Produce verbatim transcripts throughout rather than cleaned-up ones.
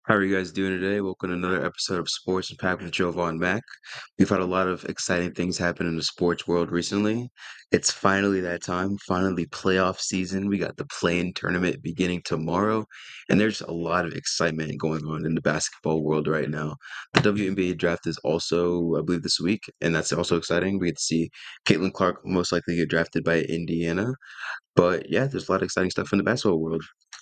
How are you guys doing today? Welcome to another episode of Sports Impact with Joe Von Mack. We've had a lot of exciting things happen in the sports world recently. It's finally that time, finally playoff season. We got the play-in tournament beginning tomorrow, and there's a lot of excitement going on in the basketball world right now. The W N B A draft is also, I believe, this week, and that's also exciting. We get to see Caitlin Clark most likely get drafted by Indiana. But yeah, there's a lot of exciting stuff in the basketball world.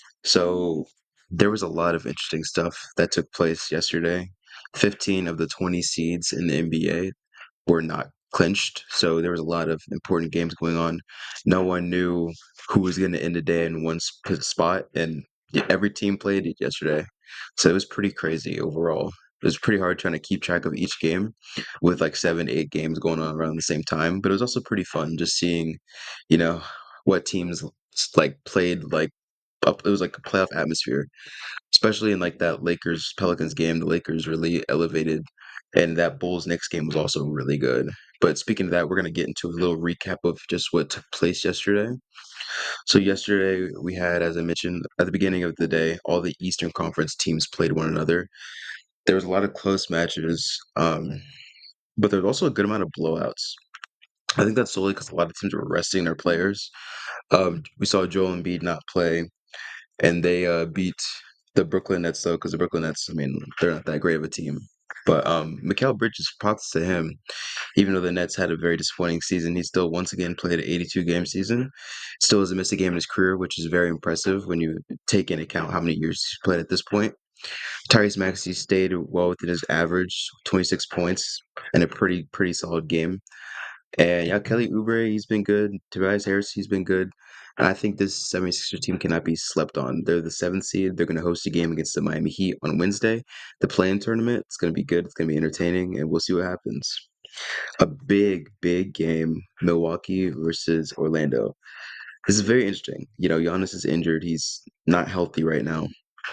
So there was a lot of interesting stuff that took place yesterday. fifteen of the twenty seeds in the N B A were not clinched, so there was a lot of important games going on. No one knew who was going to end the day in one sp- spot, and y- every team played it yesterday. So it was pretty crazy overall. It was pretty hard trying to keep track of each game with like seven, eight games going on around the same time. But it was also pretty fun just seeing, you know, what teams like played like up. It was like a playoff atmosphere, especially in like that Lakers Pelicans game. The Lakers really elevated, and that Bulls Knicks game was also really good. But speaking of that, we're gonna get into a little recap of just what took place yesterday. So yesterday we had, as I mentioned at the beginning of the day, all the Eastern Conference teams played one another. There was a lot of close matches, um, but there's also a good amount of blowouts. I think that's solely because a lot of teams were resting their players. Um, we saw Joel Embiid not play, and they uh, beat the Brooklyn Nets though, because the Brooklyn Nets, I mean, they're not that great of a team. But um, Mikal Bridges, props to him. Even though the Nets had a very disappointing season, he still once again played an eighty-two game season. Still hasn't missed a game in his career, which is very impressive when you take into account how many years he's played at this point. Tyrese Maxey stayed well within his average, twenty-six points, and a pretty pretty solid game. And yeah, Kelly Oubre, he's been good. Tobias Harris, he's been good. And I think this 76ers team cannot be slept on. They're the seventh seed. They're going to host a game against the Miami Heat on Wednesday. The play-in tournament, it's going to be good. It's going to be entertaining, and we'll see what happens. A big, big game, Milwaukee versus Orlando. This is very interesting. You know, Giannis is injured. He's not healthy right now.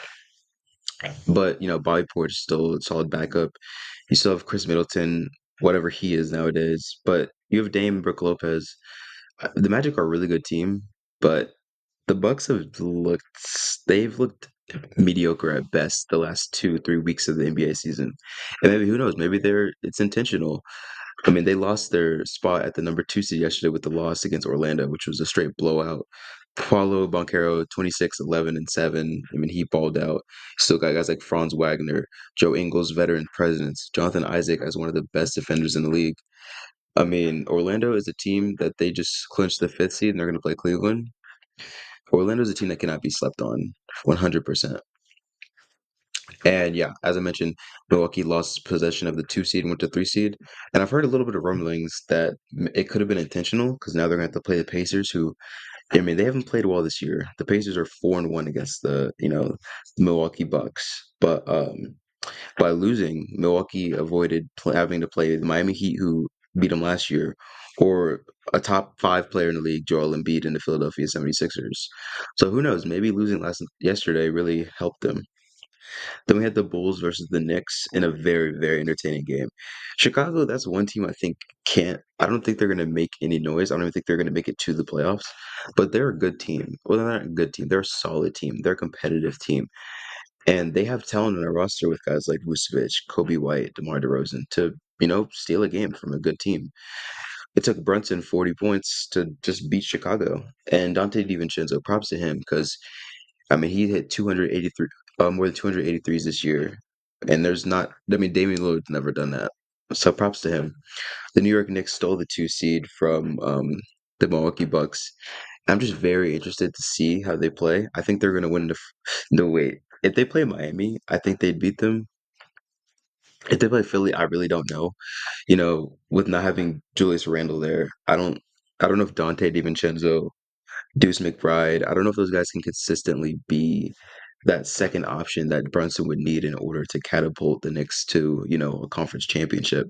But, you know, Bobby Portis is still a solid backup. You still have Chris Middleton, whatever he is nowadays. But you have Dame and Brook Lopez. Uh, The Magic are a really good team, but the Bucks have looked they've looked mediocre at best the last two, three weeks of the N B A season. And maybe who knows, maybe they're it's intentional. I mean, they lost their spot at the number two seed yesterday with the loss against Orlando, which was a straight blowout. Paulo Banchero, twenty-six, eleven, and seven. I mean, he balled out. Still got guys like Franz Wagner, Joe Ingles, veteran presence, Jonathan Isaac as one of the best defenders in the league. I mean, Orlando is a team that they just clinched the fifth seed and they're going to play Cleveland. Orlando is a team that cannot be slept on one hundred percent. And yeah, as I mentioned, Milwaukee lost possession of the two seed and went to three seed. And I've heard a little bit of rumblings that m- it could have been intentional because now they're going to have to play the Pacers, who, I mean, they haven't played well this year. The Pacers are four and one against the, you know, Milwaukee Bucks. But um, by losing, Milwaukee avoided pl- having to play the Miami Heat, who beat them last year, or a top five player in the league, Joel Embiid, in the Philadelphia 76ers. So who knows? Maybe losing last yesterday really helped them. Then we had the Bulls versus the Knicks in a very, very entertaining game. Chicago, that's one team I think can't. I don't think they're going to make any noise. I don't even think they're going to make it to the playoffs. But they're a good team. Well, they're not a good team. They're a solid team. They're a competitive team. And they have talent on their roster with guys like Vucevic, Kobe White, DeMar DeRozan to, you know, steal a game from a good team. It took Brunson forty points to just beat Chicago. And Dante DiVincenzo, props to him because, I mean, he hit two hundred eighty-three, uh, more than two hundred eighty-threes this year. And there's not, I mean, Damian Lillard's never done that. So props to him. The New York Knicks stole the two seed from um, the Milwaukee Bucks. I'm just very interested to see how they play. I think they're going to win the. f- No, wait. If they play Miami, I think they'd beat them. If they play Philly, I really don't know. You know, with not having Julius Randle there, I don't. I don't know if Dante DiVincenzo, Deuce McBride. I don't know if those guys can consistently be that second option that Brunson would need in order to catapult the Knicks to, you know, a conference championship.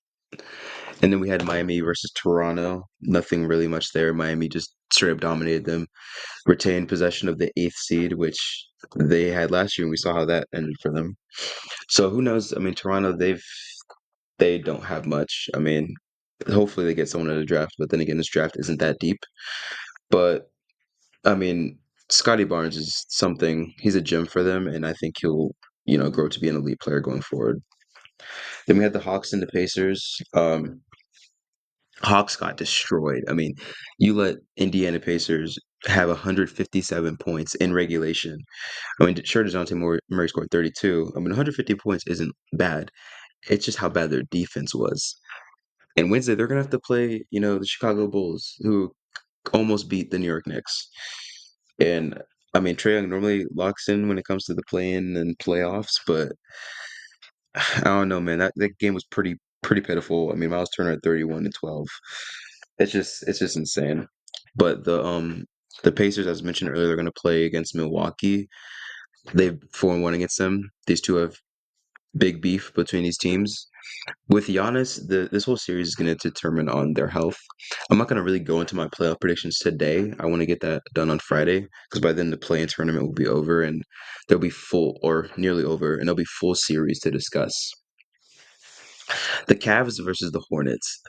And then we had Miami versus Toronto. Nothing really much there. Miami just straight up dominated them, retained possession of the eighth seed, which they had last year, and we saw how that ended for them. So who knows? I mean, Toronto, they've they don't have much. I mean, hopefully they get someone in the draft, but then again, this draft isn't that deep. But I mean, Scotty Barnes is something. He's a gem for them, and I think he'll you know, grow to be an elite player going forward. Then we had the Hawks and the Pacers. Um, Hawks got destroyed. I mean, you let Indiana Pacers have one hundred fifty-seven points in regulation. I mean, sure, DeJounte Mur- Murray scored thirty-two. I mean, one hundred fifty points isn't bad. It's just how bad their defense was. And Wednesday, they're gonna have to play, you know, the Chicago Bulls, who almost beat the New York Knicks. And I mean, Trae Young normally locks in when it comes to the play-in and playoffs, but I don't know, man. That that game was pretty pretty pitiful. I mean, Miles Turner at thirty-one and twelve. It's just it's just insane. But the um the Pacers, as mentioned earlier, they're gonna play against Milwaukee. They've four and one against them. These two have big beef between these teams. With Giannis, the this whole series is going to determine on their health. I'm not going to really go into my playoff predictions today. I want to get that done on Friday because by then the play-in tournament will be over and there'll be full or nearly over, and there'll be full series to discuss. The Cavs versus the Hornets.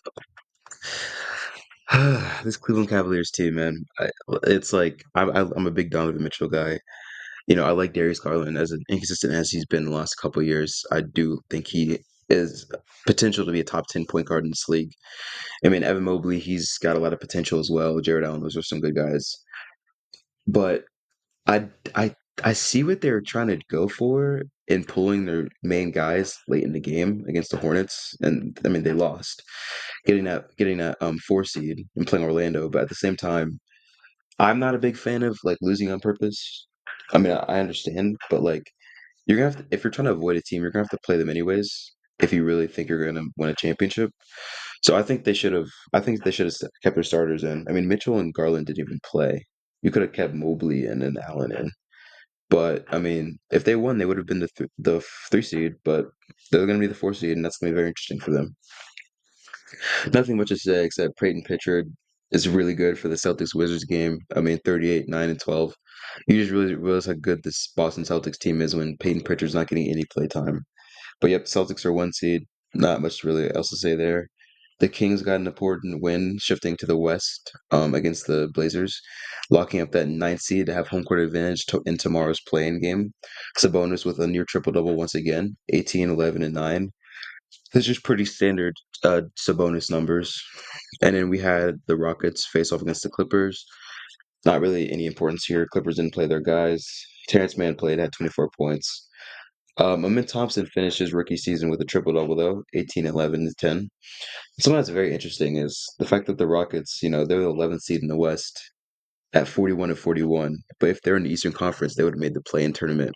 This Cleveland Cavaliers team, man. I, it's like I'm I'm a big Donovan Mitchell guy. You know, I like Darius Garland as an inconsistent as he's been the last couple of years. I do think he is potential to be a top ten point guard in this league. I mean, Evan Mobley, he's got a lot of potential as well. Jared Allen, those are some good guys. But I I I see what they're trying to go for in pulling their main guys late in the game against the Hornets, and I mean they lost, getting that getting that um four seed and playing Orlando. But at the same time, I'm not a big fan of like losing on purpose. I mean, I, I understand, but like you're gonna have to, if you're trying to avoid a team, you're gonna have to play them anyways. If you really think you're gonna win a championship. So I think they should have. I think they should have kept their starters in. I mean, Mitchell and Garland didn't even play. You could have kept Mobley in and Allen in. But I mean, if they won, they would have been the th- the three seed. But they're going to be the four seed, and that's going to be very interesting for them. Nothing much to say except Peyton Pritchard is really good for the Celtics Wizards game. I mean, thirty-eight, nine, and twelve. You just really realize how good this Boston Celtics team is when Peyton Pritchard's not getting any play time. But yep, Celtics are one seed. Not much really else to say there. The Kings got an important win, shifting to the West um, against the Blazers, locking up that ninth seed to have home court advantage to, in tomorrow's play-in game. Sabonis with a near triple-double once again, eighteen, eleven, and nine. This is just pretty standard uh, Sabonis numbers. And then we had the Rockets face off against the Clippers. Not really any importance here. Clippers didn't play their guys. Terrence Mann played at twenty-four points. Um, Amin Thompson finished his rookie season with a triple double though, eighteen, eleven, and ten. Something that's very interesting is the fact that the Rockets, you know, they're the eleventh seed in the West at forty-one and forty-one. But if they're in the Eastern Conference, they would have made the play-in tournament,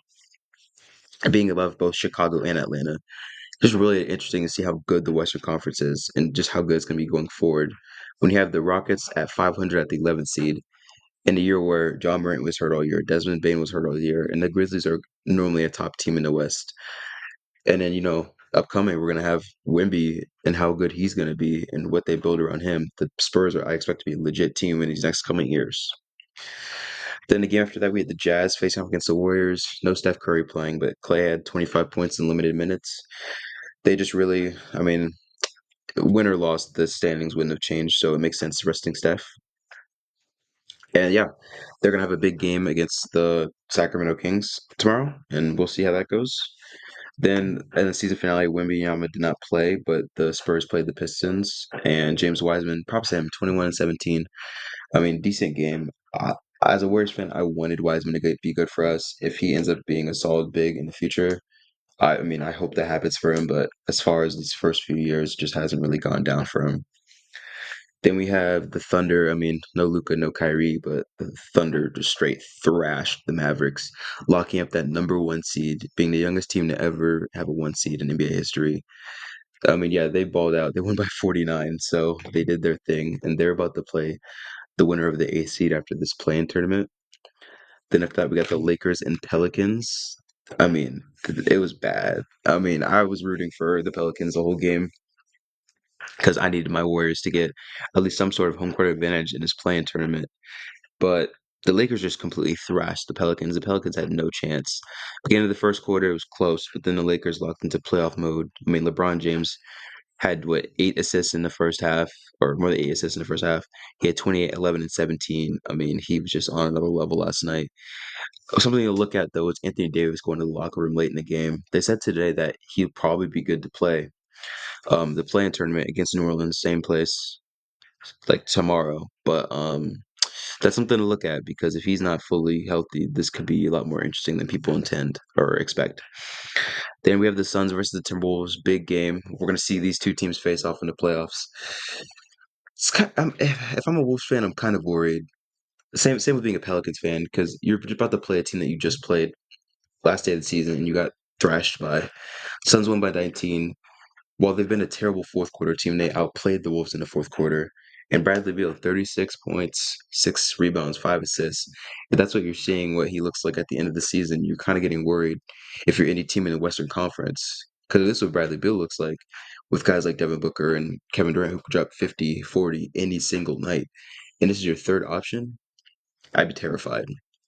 being above both Chicago and Atlanta. Just really interesting to see how good the Western Conference is and just how good it's going to be going forward. When you have the Rockets at five hundred at the eleventh seed, in a year where John Morant was hurt all year, Desmond Bain was hurt all year, and the Grizzlies are normally a top team in the West. And then, you know, upcoming, we're going to have Wimby and how good he's going to be and what they build around him. The Spurs are, I expect, to be a legit team in these next coming years. Then the game after that, we had the Jazz facing off against the Warriors. No Steph Curry playing, but Clay had twenty-five points in limited minutes. They just really, I mean, win or loss, the standings wouldn't have changed, so it makes sense resting Steph. And yeah, they're gonna have a big game against the Sacramento Kings tomorrow, and we'll see how that goes. Then in the season finale, Wembanyama did not play, but the Spurs played the Pistons, and James Wiseman, props to him, twenty-one and seventeen. I mean, decent game. Uh, as a Warriors fan, I wanted Wiseman to get, be good for us. If he ends up being a solid big in the future, I, I mean, I hope that happens for him. But as far as these first few years, just hasn't really gone down for him. Then we have the Thunder. I mean, no Luca, no Kyrie, but the Thunder just straight thrashed the Mavericks, locking up that number one seed, being the youngest team to ever have a one seed in N B A history. I mean, yeah, they balled out. They won by forty-nine, so they did their thing, and they're about to play the winner of the eighth seed after this play-in tournament. Then after that, we got the Lakers and Pelicans. I mean, it was bad. I mean, I was rooting for the Pelicans the whole game because I needed my Warriors to get at least some sort of home court advantage in this play-in tournament. But the Lakers just completely thrashed the Pelicans. The Pelicans had no chance. At the end of the first quarter, it was close, but then the Lakers locked into playoff mode. I mean, LeBron James had what eight assists in the first half, or more than eight assists in the first half. He had twenty-eight, eleven, and seventeen. I mean, he was just on another level last night. Something to look at though is Anthony Davis going to the locker room late in the game. They said today that he'd probably be good to play um the play-in tournament against New Orleans, same place like tomorrow. But um that's something to look at because if he's not fully healthy, this could be a lot more interesting than people intend or expect. Then we have the Suns versus the Timberwolves, big game. We're gonna see these two teams face off in the playoffs. It's kind I'm, if, if I'm a Wolves fan, I'm kind of worried. Same same with being a Pelicans fan because you're about to play a team that you just played last day of the season and you got thrashed by. Suns won by nineteen. While they've been a terrible fourth quarter team, they outplayed the Wolves in the fourth quarter. And Bradley Beal, thirty-six points, six rebounds, five assists. If that's what you're seeing, what he looks like at the end of the season, you're kind of getting worried if you're any team in the Western Conference. Because this is what Bradley Beal looks like with guys like Devin Booker and Kevin Durant who could drop fifty, forty any single night. And this is your third option, I'd be terrified.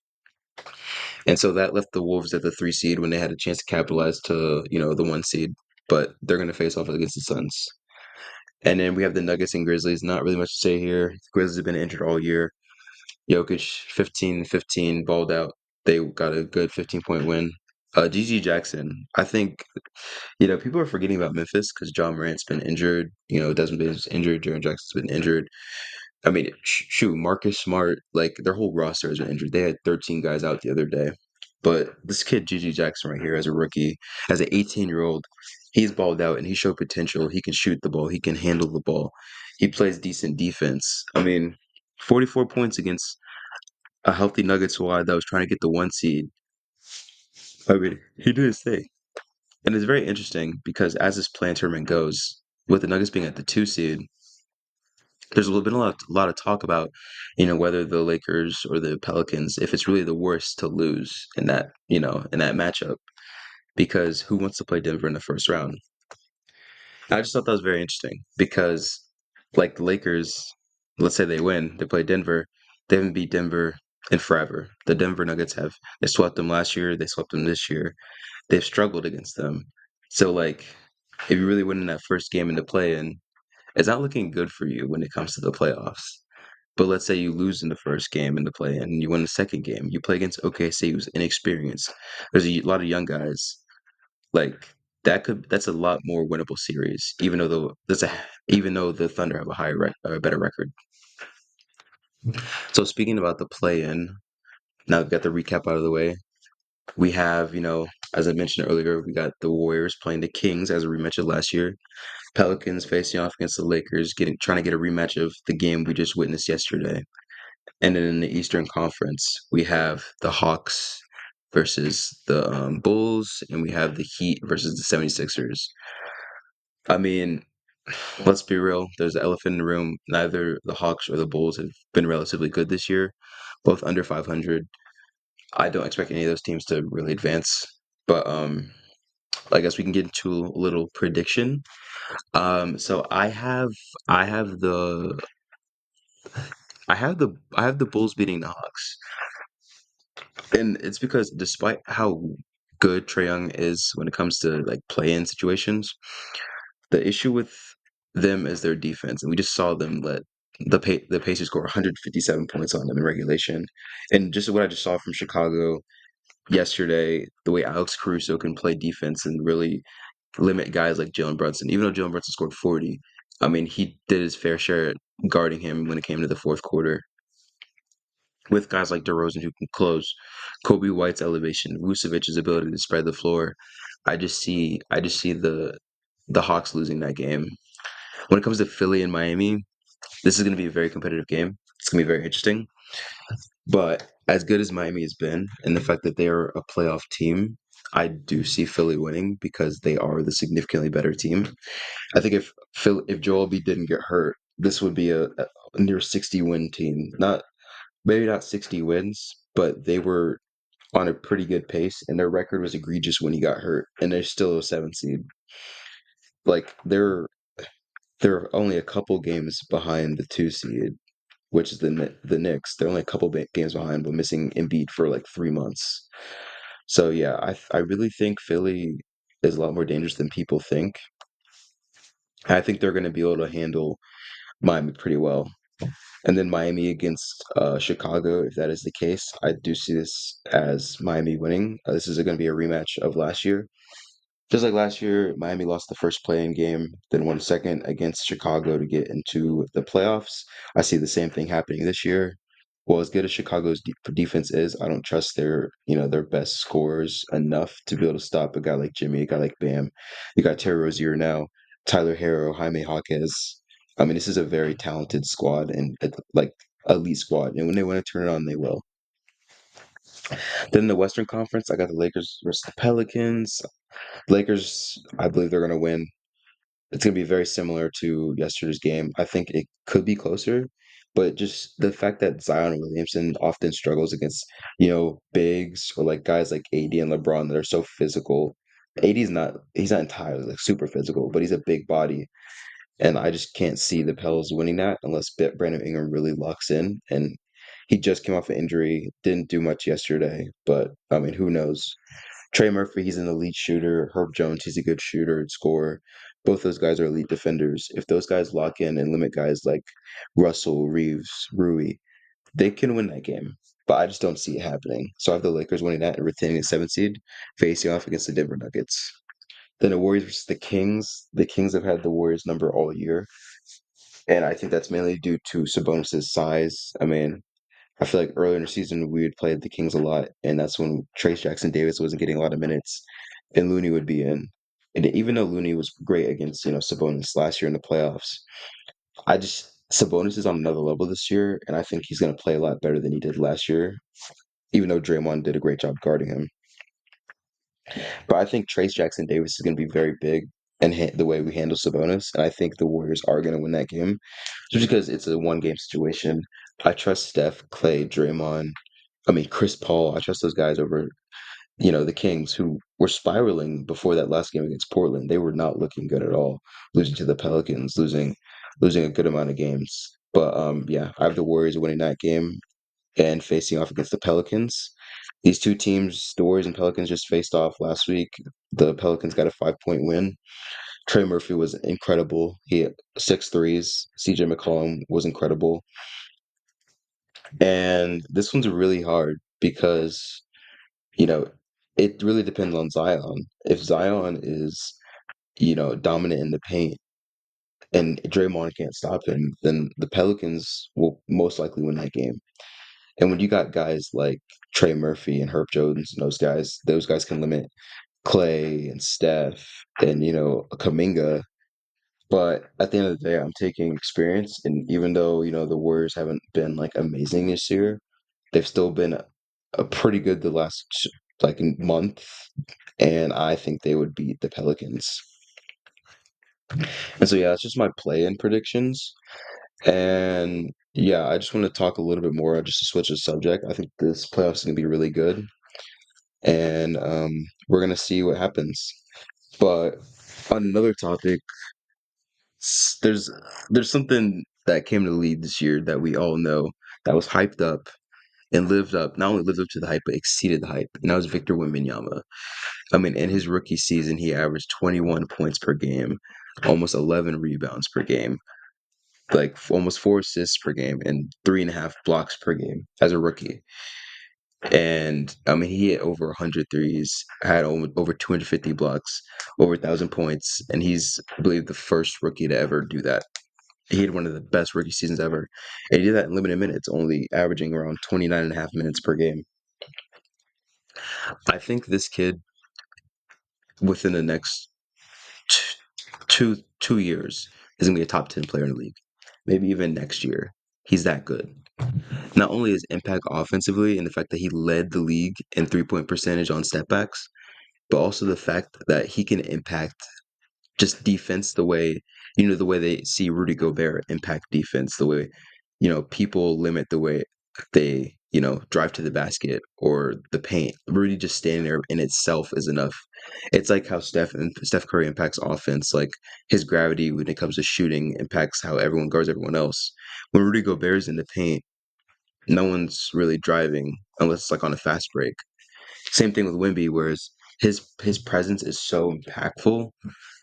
And so that left the Wolves at the three seed when they had a chance to capitalize to, you know, the one seed. But they're going to face off against the Suns. And then we have the Nuggets and Grizzlies. Not really much to say here. The Grizzlies have been injured all year. Jokic, fifteen fifteen, balled out. They got a good fifteen point win. Uh, G G Jackson, I think, you know, people are forgetting about Memphis because John Morant's been injured. You know, Desmond Bane's injured. Jaren Jackson's been injured. I mean, sh- shoot, Marcus Smart, like their whole roster has been injured. They had thirteen guys out the other day. But this kid, G G Jackson, right here, as a rookie, as an eighteen year old, he's balled out and he showed potential. He can shoot the ball, he can handle the ball, he plays decent defense. I mean, forty-four points against a healthy Nuggets squad that was trying to get the one seed. I mean, he did his thing. And it's very interesting because as this play tournament goes, with the Nuggets being at the two seed, there's been a lot, a lot of talk about, you know, whether the Lakers or the Pelicans, if it's really the worst to lose in that, you know, in that matchup, because who wants to play Denver in the first round? I just thought that was very interesting because, like the Lakers, let's say they win, they play Denver, they haven't beat Denver in forever. The Denver Nuggets have. They swept them last year, they swept them this year. They've struggled against them. So, like, if you really win in that first game in the play-in, it's not looking good for you when it comes to the playoffs. But let's say you lose in the first game in the play and you win the second game. You play against O K C, who's inexperienced. There's a lot of young guys. Like that could that's a lot more winnable series, even though the that's a even though the Thunder have a higher rec, a better record. So speaking about the play-in, now we've got the recap out of the way. We have, you know, as I mentioned earlier, we got the Warriors playing the Kings, as we mentioned last year. Pelicans facing off against the Lakers, getting trying to get a rematch of the game we just witnessed yesterday. And then in the Eastern Conference, we have the Hawks versus the um, Bulls, and we have the Heat versus the 76ers. I mean, let's be real. There's an elephant in the room. Neither the Hawks or the Bulls have been relatively good this year, both under five hundred. I don't expect any of those teams to really advance, but um, I guess we can get into a little prediction. Um, so I have, I have the, I have the, I have the Bulls beating the Hawks. And it's because despite how good Trae Young is when it comes to like play-in situations, the issue with them is their defense, and we just saw them let the pa- the Pacers score one hundred fifty-seven points on them in regulation. And just what I just saw from Chicago yesterday, the way Alex Caruso can play defense and really limit guys like Jalen Brunson, even though Jalen Brunson scored forty. I mean, he did his fair share at guarding him when it came to the fourth quarter with guys like DeRozan who can close, Kobe White's elevation, Vucevic's ability to spread the floor. I just see I just see the the Hawks losing that game. When it comes to Philly and Miami, this is going to be a very competitive game. It's going to be very interesting. But as good as Miami has been, and the fact that they are a playoff team, I do see Philly winning because they are the significantly better team. I think if Phil, if Joel B didn't get hurt, this would be a, a near sixty win team. Not maybe not sixty wins, but they were on a pretty good pace, and their record was egregious when he got hurt, and they're still a seven seed. Like they're they're only a couple games behind the two seed, which is the Kni- the Knicks. They're only a couple ba- games behind, but missing Embiid for like three months. So yeah, I I really think Philly is a lot more dangerous than people think. I think they're going to be able to handle Miami pretty well. And then Miami against uh, Chicago, if that is the case, I do see this as Miami winning. Uh, this is going to be a rematch of last year. Just like last year, Miami lost the first play-in game, then won second against Chicago to get into the playoffs. I see the same thing happening this year. Well, as good as Chicago's de defense is, I don't trust their, you know, their best scorers enough to be able to stop a guy like Jimmy, a guy like Bam. You got Terry Rozier now, Tyler Herro, Jaime Jaquez. I mean, this is a very talented squad and uh, like elite squad. And when they want to turn it on, they will. Then in the Western Conference, I got the Lakers versus the Pelicans. Lakers, I believe they're going to win. It's going to be very similar to yesterday's game. I think it could be closer, but just the fact that Zion Williamson often struggles against, you know, bigs or like guys like A D and LeBron that are so physical. A D's not, he's not entirely like super physical, but he's a big body. And I just can't see the Pels winning that unless B- Brandon Ingram really locks in. And he just came off an injury, didn't do much yesterday, but I mean, who knows? Trey Murphy, he's an elite shooter. Herb Jones, he's a good shooter and scorer. Both those guys are elite defenders. If those guys lock in and limit guys like Russell, Reeves, Rui, they can win that game. But I just don't see it happening. So I have the Lakers winning that and retaining a seventh seed, facing off against the Denver Nuggets. Then the Warriors versus the Kings. The Kings have had the Warriors number all year, and I think that's mainly due to Sabonis's size. I mean, I feel like earlier in the season we had played the Kings a lot, and that's when Trace Jackson Davis wasn't getting a lot of minutes, and Looney would be in. And even though Looney was great against you know Sabonis last year in the playoffs, I just Sabonis is on another level this year, and I think he's going to play a lot better than he did last year. Even though Draymond did a great job guarding him, but I think Trace Jackson Davis is going to be very big and ha- the way we handle Sabonis, and I think the Warriors are going to win that game, just because it's a one game situation. I trust Steph, Clay, Draymond. I mean Chris Paul. I trust those guys over you know the Kings, who were spiraling before that last game against Portland. They were not looking good at all, losing to the Pelicans, losing losing a good amount of games. But um, yeah, I have the Warriors winning that game and facing off against the Pelicans. These two teams, the Warriors and Pelicans, just faced off last week. The Pelicans got a five point win. Trey Murphy was incredible. He had six threes. C J McCollum was incredible. And this one's really hard because, you know, it really depends on Zion. If Zion is, you know, dominant in the paint and Draymond can't stop him, then the Pelicans will most likely win that game. And when you got guys like Trey Murphy and Herb Jones and those guys, those guys can limit Clay and Steph and, you know, Kaminga. But at the end of the day, I'm taking experience. And even though, you know, the Warriors haven't been like amazing this year, they've still been a, a pretty good the last like month. And I think they would beat the Pelicans. And so, yeah, it's just my play in predictions. And yeah, I just want to talk a little bit more just to switch the subject. I think this playoffs is going to be really good. And um, we're going to see what happens. But on another topic, s- there's there's something that came to the league this year that we all know that was hyped up and lived up, not only lived up to the hype, but exceeded the hype. And that was Victor Wembanyama. I mean, in his rookie season, he averaged twenty-one points per game, almost eleven rebounds per game, like f- almost four assists per game, and three and a half blocks per game as a rookie. And I mean, he hit over one hundred threes, had over, over two hundred fifty blocks, over one thousand points, and he's, I believe, the first rookie to ever do that. He had one of the best rookie seasons ever. And he did that in limited minutes, only averaging around twenty-nine and a half minutes per game. I think this kid, within the next t- two two years, is going to be a top ten player in the league. Maybe even next year. He's that good. Not only his impact offensively and the fact that he led the league in three point percentage on stepbacks, but also the fact that he can impact just defense the way, you know, the way they see Rudy Gobert impact defense, the way, you know, people limit the way they, you know, drive to the basket or the paint. Rudy just standing there in itself is enough. It's like how Steph and Steph Curry impacts offense, like his gravity when it comes to shooting impacts how everyone guards everyone else. When Rudy Gobert's in the paint, no one's really driving unless it's like on a fast break. Same thing with Wimby, whereas his his presence is so impactful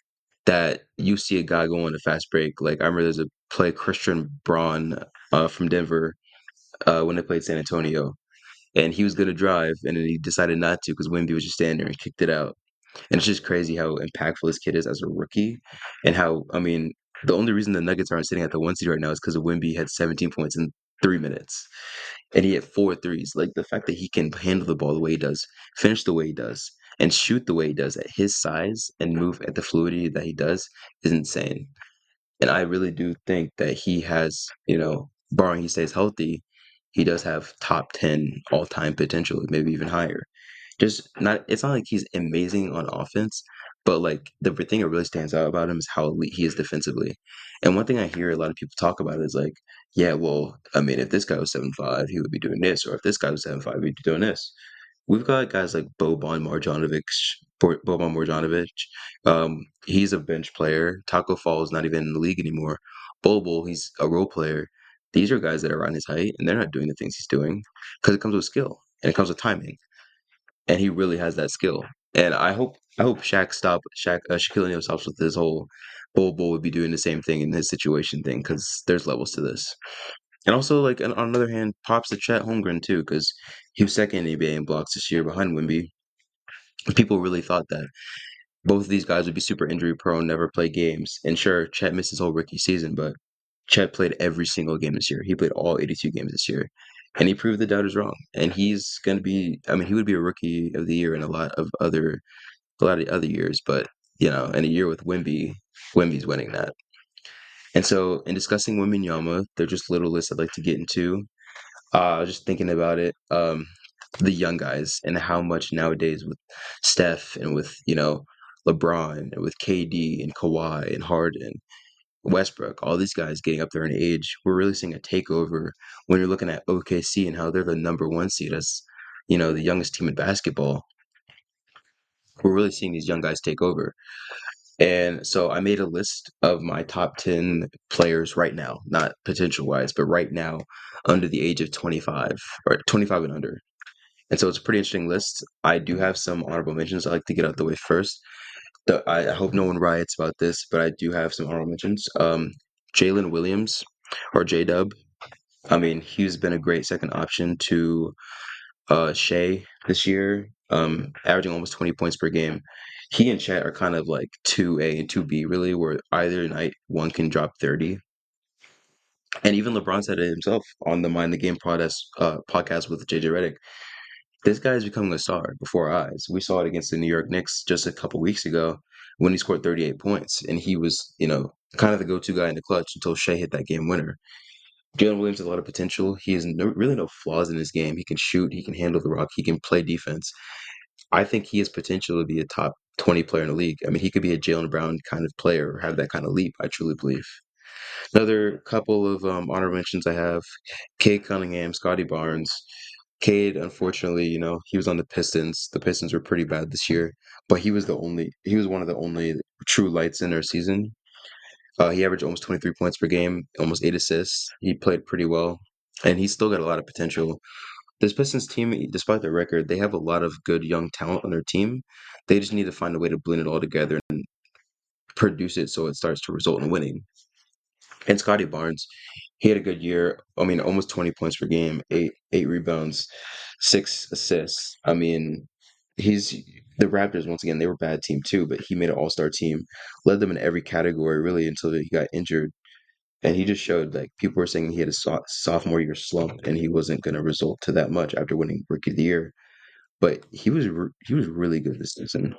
that you see a guy go on a fast break. Like I remember there's a play Christian Braun uh, from Denver uh, when they played San Antonio, and he was gonna drive, and then he decided not to because Wimby was just standing there and kicked it out. And it's just crazy how impactful this kid is as a rookie, and how I mean the only reason the Nuggets aren't sitting at the one seed right now is because Wimby had seventeen points in three minutes, and he hit four threes. Like the fact that he can handle the ball the way he does, finish the way he does, and shoot the way he does at his size and move at the fluidity that he does is insane. And I really do think that he has, you know, barring he stays healthy, he does have top ten all time potential, maybe even higher. Just not it's not like he's amazing on offense, but like the thing that really stands out about him is how elite he is defensively. And one thing I hear a lot of people talk about is like, yeah, well, I mean, if this guy was seven five, he would be doing this, or if this guy was seven five, he'd be doing this. We've got guys like Boban Marjanovic, Bo- Boban Marjanovic. Um, he's a bench player. Taco Fall is not even in the league anymore. Bobo, he's a role player. These are guys that are around his height, and they're not doing the things he's doing because it comes with skill and it comes with timing, and he really has that skill. And I hope I hope Shaq stop Shaq uh, Shaquille O'Neal stops with this whole Bobo would be doing the same thing in his situation thing because there's levels to this. And also, like on, on the other hand, props to Chet Holmgren too because he was second in N B A in blocks this year behind Wimby. People really thought that both of these guys would be super injury prone, never play games. And sure, Chet missed his whole rookie season, but Chet played every single game this year. He played all eighty-two games this year. And he proved the doubters wrong. And he's going to be, I mean, he would be a rookie of the year in a lot of other, a lot of other years, but, you know, in a year with Wimby, Wimby's winning that. And so, in discussing Wimbenyama, they're just little lists I'd like to get into. Uh, just thinking about it, um, the young guys and how much nowadays with Steph and with, you know, LeBron and with K D and Kawhi and Harden, Westbrook, all these guys getting up there in age, we're really seeing a takeover when you're looking at O K C and how they're the number one seed as, you know, the youngest team in basketball. We're really seeing these young guys take over. And so I made a list of my top ten players right now, not potential wise, but right now under the age of twenty-five or twenty-five and under. And so it's a pretty interesting list. I do have some honorable mentions I like to get out the way first. The, I, I hope no one riots about this, but I do have some honorable mentions. Um, Jalen Williams or J Dub. I mean, he's been a great second option to uh, Shea this year, um, averaging almost twenty points per game. He and Chet are kind of like two A and two B, really, where either night one can drop thirty. And even LeBron said it himself on the Mind the Game podcast, uh, podcast with J J Redick. This guy is becoming a star before our eyes. We saw it against the New York Knicks just a couple weeks ago when he scored thirty-eight points, and he was, you know, kind of the go-to guy in the clutch until Shea hit that game winner. Jalen Williams has a lot of potential. He has no, really no flaws in his game. He can shoot. He can handle the rock. He can play defense. I think he has potential to be a top twenty player in the league. I mean, he could be a Jalen Brown kind of player or have that kind of leap. I truly believe. Another couple of um, honorable mentions I have: Cade Cunningham, Scotty Barnes. Cade, unfortunately, you know, he was on the Pistons. The Pistons were pretty bad this year, but he was the only, he was one of the only true lights in their season. Uh, he averaged almost twenty-three points per game, almost eight assists. He played pretty well, and he's still got a lot of potential. This Pistons team, despite their record, they have a lot of good young talent on their team. They just need to find a way to blend it all together and produce it so it starts to result in winning. And Scotty Barnes, he had a good year. I mean, almost twenty points per game, eight eight rebounds, six assists. I mean, he's the Raptors once again, they were a bad team too, but he made an all-star team, led them in every category really until he got injured. And he just showed like people were saying he had a so- sophomore year slump and he wasn't going to result to that much after winning Rookie of the Year. But he was re- he was really good this season.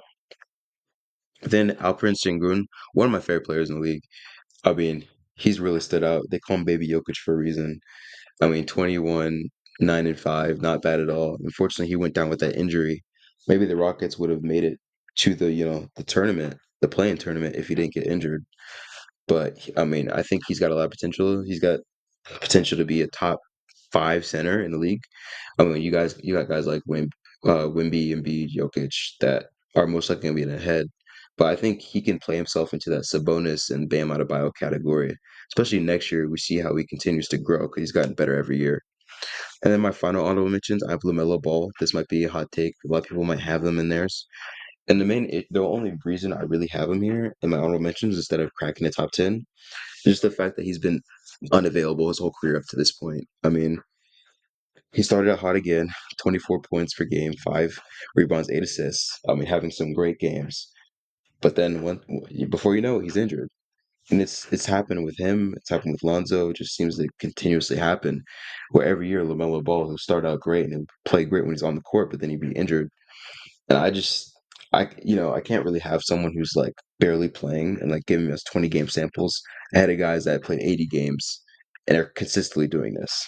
Then Alperen Sengun, one of my favorite players in the league. I mean, he's really stood out. They call him Baby Jokic for a reason. I mean, twenty-one, nine and five, not bad at all. Unfortunately, he went down with that injury. Maybe the Rockets would have made it to the, you know, the tournament, the playing tournament if he didn't get injured. But I mean, I think he's got a lot of potential. He's got potential to be a top five center in the league. I mean, you guys, you got guys like Wim, uh, Wimby and B Jokic that are most likely going to be in ahead. But I think he can play himself into that Sabonis and Bam Adebayo category, especially next year. We see how he continues to grow because he's gotten better every year. And then my final honorable mentions, I have LaMelo Ball. This might be a hot take. A lot of people might have them in theirs. And the main, i- the only reason I really have him here in my honorable mentions instead of cracking the top ten is just the fact that he's been unavailable his whole career up to this point. I mean, he started out hot again, twenty-four points per game, five rebounds, eight assists. I mean, having some great games. But then when, before you know it, he's injured. And it's it's happened with him. It's happened with Lonzo. It just seems to continuously happen. Where every year LaMelo Ball will start out great and he'll play great when he's on the court, but then he'd be injured. And I just I you know I can't really have someone who's like barely playing and like giving us twenty game samples ahead of guys that played eighty games and are consistently doing this.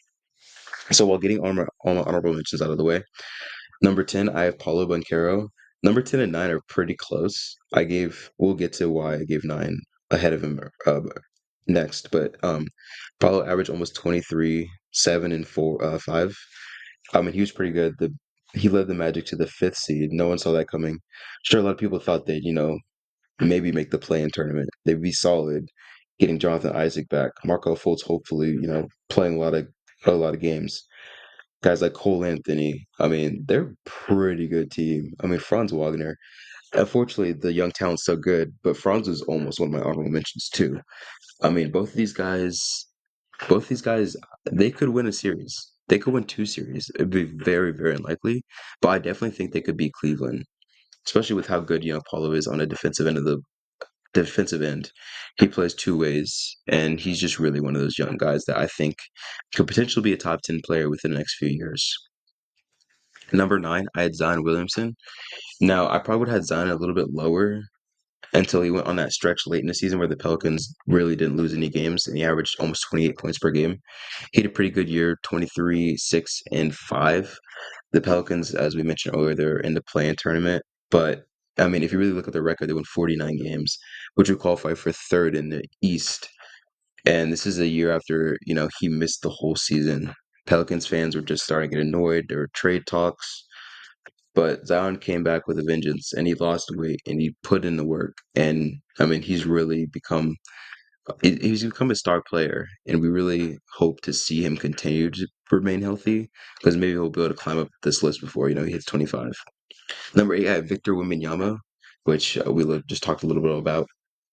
So while getting all my, all my honorable mentions out of the way, number ten, I have Paulo Banchero. Number ten and nine are pretty close. I gave, we'll get to why I gave nine ahead of him uh, next, but um, Paulo averaged almost twenty-three, seven, and four, uh, five. I mean, he was pretty good. The He led the Magic to the fifth seed. No one saw that coming. Sure, a lot of people thought they'd, you know, maybe make the play-in tournament. They'd be solid, getting Jonathan Isaac back. Marco Fultz, hopefully, you know, playing a lot of a lot of games. Guys like Cole Anthony. I mean, they're a pretty good team. I mean, Franz Wagner. Unfortunately, the young talent's so good, but Franz is almost one of my honorable mentions too. I mean, both of these guys, both these guys, they could win a series. They could win two series. It'd be very, very unlikely, but I definitely think they could beat Cleveland, especially with how good you know Paulo is on a defensive end of the defensive end. He plays two ways, and he's just really one of those young guys that I think could potentially be a top ten player within the next few years. Number nine, I had Zion Williamson. Now, I probably would have had Zion a little bit lower until he went on that stretch late in the season where the Pelicans really didn't lose any games and he averaged almost twenty-eight points per game. He had a pretty good year, twenty-three, six, and five. The Pelicans, as we mentioned earlier, they're in the play-in tournament. But, I mean, if you really look at the record, they won forty-nine games, which would qualify for third in the East. And this is a year after, you know, he missed the whole season. Pelicans fans were just starting to get annoyed. There were trade talks. But Zion came back with a vengeance and he lost weight and he put in the work. And I mean, he's really become he- he's become a star player, and we really hope to see him continue to remain healthy because maybe he'll be able to climb up this list before you know he hits twenty-five. Number eight, I have Victor Wembanyama, which uh, we li- just talked a little bit about.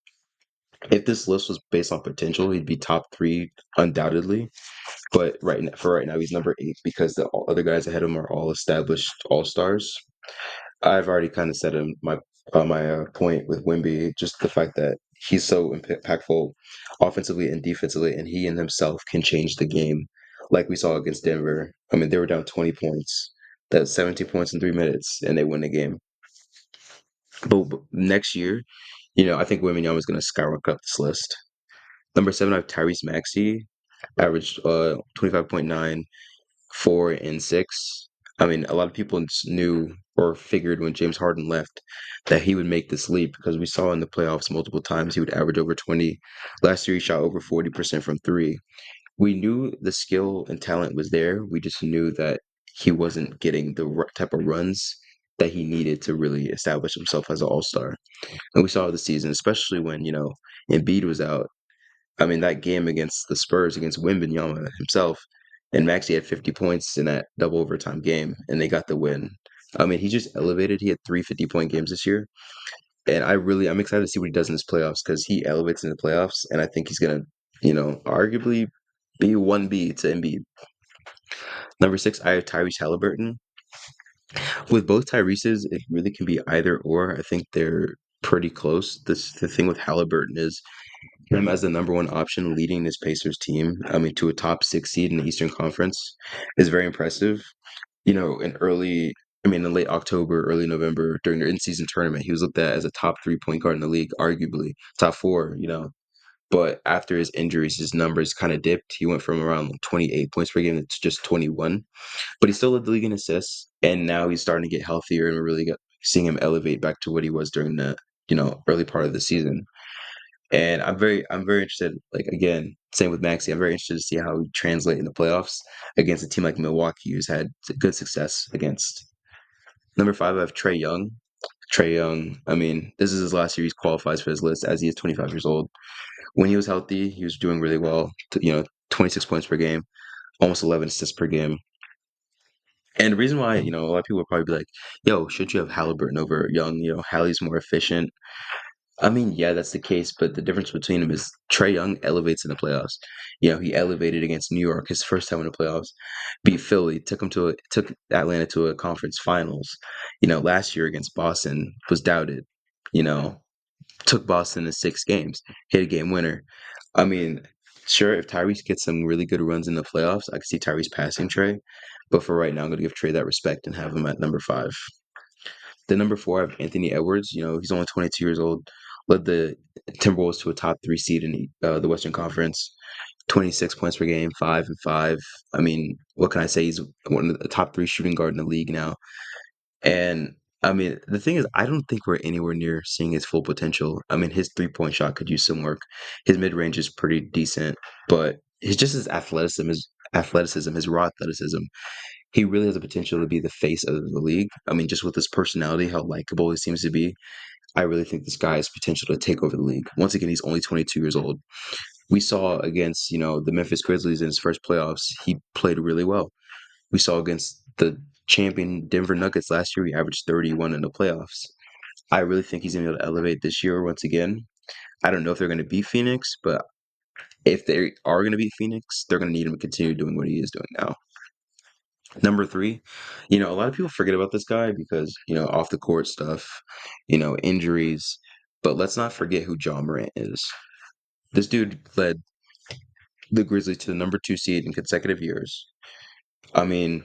If this list was based on potential, he'd be top three undoubtedly. But right now, for right now, he's number eight because the all other guys ahead of him are all established all stars. I've already kind of said in my uh, my uh, point with Wimby, just the fact that he's so impactful offensively and defensively, and he and himself can change the game, like we saw against Denver. I mean, they were down twenty points, that's seventeen points in three minutes, and they win the game. But, but next year, you know, I think Wembanyama is going to skyrocket up this list. Number seven, I have Tyrese Maxey, averaged uh twenty-five point nine, four and six. I mean, a lot of people knew or figured when James Harden left that he would make this leap because we saw in the playoffs multiple times he would average over twenty. Last year, he shot over forty percent from three. We knew the skill and talent was there. We just knew that he wasn't getting the r- type of runs that he needed to really establish himself as an all star. And we saw the season, especially when, you know, Embiid was out. I mean, that game against the Spurs, against Wembanyama himself, and Maxey had fifty points in that double overtime game, and they got the win. I mean, he just elevated. He had three fifty-point games this year, and I really, I'm excited to see what he does in his playoffs because he elevates in the playoffs, and I think he's gonna, you know, arguably be one B to Embiid. Number six, I have Tyrese Halliburton. With both Tyreses, it really can be either or. I think they're pretty close. This the thing with Halliburton is him as the number one option leading this Pacers team, I mean, to a top six seed in the Eastern Conference is very impressive. You know, in early, I mean, in late October, early November, during their in-season tournament, he was looked at as a top three point guard in the league, arguably top four, you know. But after his injuries, his numbers kind of dipped. He went from around twenty-eight points per game to just twenty-one. But he still led the league in assists, and now he's starting to get healthier, and we're really got, seeing him elevate back to what he was during the, you know, early part of the season. And I'm very I'm very interested, like, again, same with Maxey, I'm very interested to see how he translate in the playoffs against a team like Milwaukee, who's had good success against. Number five, I have Trae Young. Trae Young, I mean, this is his last year. He qualifies for his list as he is twenty-five years old. When he was healthy, he was doing really well. t- You know, twenty-six points per game, almost eleven assists per game. And the reason why, you know, a lot of people will probably be like, "Yo, should you have Halliburton over Young? You know, Hallie's more efficient." I mean, yeah, that's the case, but the difference between them is Trae Young elevates in the playoffs. You know, he elevated against New York his first time in the playoffs, beat Philly, took him to a, took Atlanta to a conference finals. You know, last year against Boston was doubted. You know, took Boston to six games, hit a game winner. I mean, sure, if Tyrese gets some really good runs in the playoffs, I can see Tyrese passing Trey. But for right now, I'm going to give Trey that respect and have him at number five. The number four, I have Anthony Edwards. You know, he's only twenty-two years old, led the Timberwolves to a top three seed in uh, the Western Conference, twenty-six points per game, five and five. I mean, what can I say? He's one of the top three shooting guard in the league now. And I mean, the thing is, I don't think we're anywhere near seeing his full potential. I mean, his three point shot could use some work. His mid range is pretty decent, but his just his athleticism, his athleticism, his raw athleticism, he really has the potential to be the face of the league. I mean, just with his personality, how likable he seems to be, I really think this guy has potential to take over the league. Once again, he's only twenty-two years old. We saw against, you know, the Memphis Grizzlies in his first playoffs, he played really well. We saw against the champion Denver Nuggets last year, he averaged thirty-one in the playoffs. I really think he's going to be able to elevate this year once again. I don't know if they're going to beat Phoenix, but if they are going to beat Phoenix, they're going to need him to continue doing what he is doing now. Number three, you know, a lot of people forget about this guy because, you know, off the court stuff, you know, injuries. But let's not forget who John Morant is. This dude led the Grizzlies to the number two seed in consecutive years. I mean,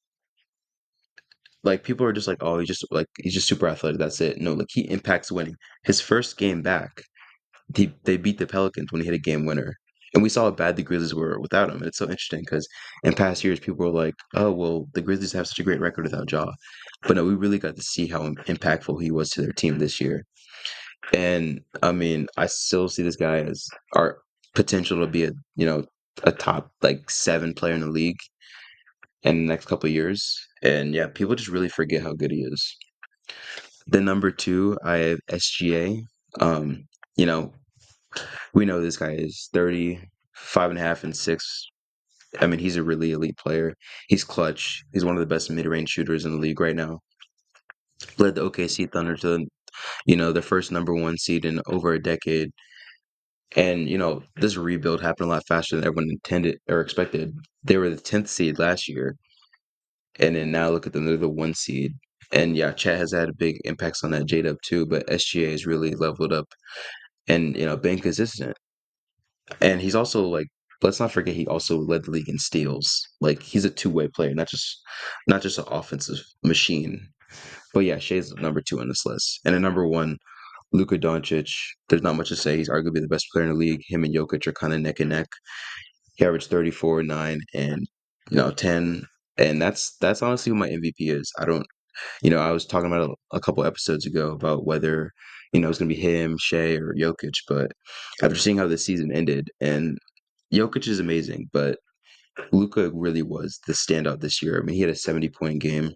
like people are just like, oh, he's just like he's just super athletic. That's it. No, like he impacts winning. His first game back, he, they beat the Pelicans when he hit a game winner. And we saw how bad the Grizzlies were without him. And it's so interesting because in past years, people were like, oh, well, the Grizzlies have such a great record without Ja. But no, we really got to see how impactful he was to their team this year. And I mean, I still see this guy as our potential to be a, you know, a top like seven player in the league in the next couple of years. And yeah, people just really forget how good he is. The number two, I have S G A. Um, you know, we know this guy is thirty, five and a half, and six. I mean, he's a really elite player. He's clutch. He's one of the best mid-range shooters in the league right now. Led the O K C Thunder to, you know, their first number one seed in over a decade. And, you know, this rebuild happened a lot faster than everyone intended or expected. They were the tenth seed last year. And then now look at them, they're the one seed. And yeah, Chet has had a big impacts on that J-Dub too, but S G A has really leveled up and, you know, been consistent. And he's also like, let's not forget he also led the league in steals. Like he's a two-way player, not just not just an offensive machine. But yeah, Shea's number two on this list. And at number one, Luka Doncic. There's not much to say. He's arguably the best player in the league. Him and Jokic are kind of neck and neck. He averaged thirty-four, nine, and you know, ten. And that's that's honestly who my M V P is. I don't, you know, I was talking about it a couple episodes ago about whether, you know, it's gonna be him, Shea, or Jokic, but after seeing how the season ended, and Jokic is amazing, but Luka really was the standout this year. I mean, he had a seventy point game.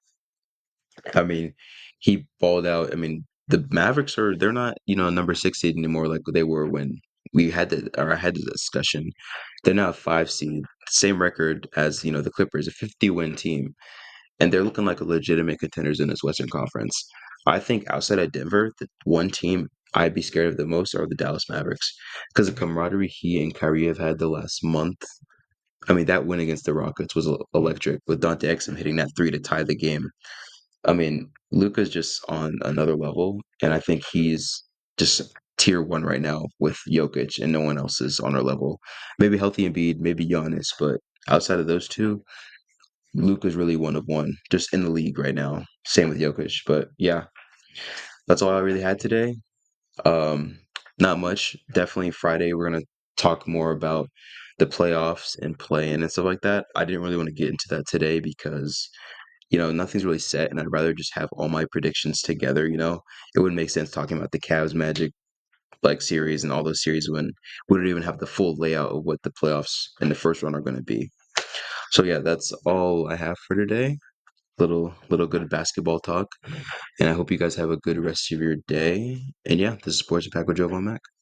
I mean, he balled out. I mean, the Mavericks are they're not, you know, number six seed anymore like they were when we had the or I had the discussion. They're now a five seed, same record as, you know, the Clippers, a fifty win team, and they're looking like a legitimate contenders in this Western Conference. I think outside of Denver, the one team I'd be scared of the most are the Dallas Mavericks because the camaraderie he and Kyrie have had the last month. I mean, that win against the Rockets was el- electric with Dante Exum hitting that three to tie the game. I mean, Luka's just on another level, and I think he's just tier one right now with Jokic, and no one else is on our level. Maybe healthy Embiid, maybe Giannis, but outside of those two, Luka's really one of one, just in the league right now. Same with Jokic, but yeah, that's all I really had today. Um, Not much. Definitely Friday we're gonna talk more about the playoffs and play-in and stuff like that. I didn't really want to get into that today because you know, nothing's really set, and I'd rather just have all my predictions together, you know? It wouldn't make sense talking about the Cavs Magic like series and all those series when we don't even have the full layout of what the playoffs and the first round are going to be. So yeah, that's all I have for today. Little little good basketball talk, and I hope you guys have a good rest of your day. And yeah, this is Sports Pack with Joe Von Mac.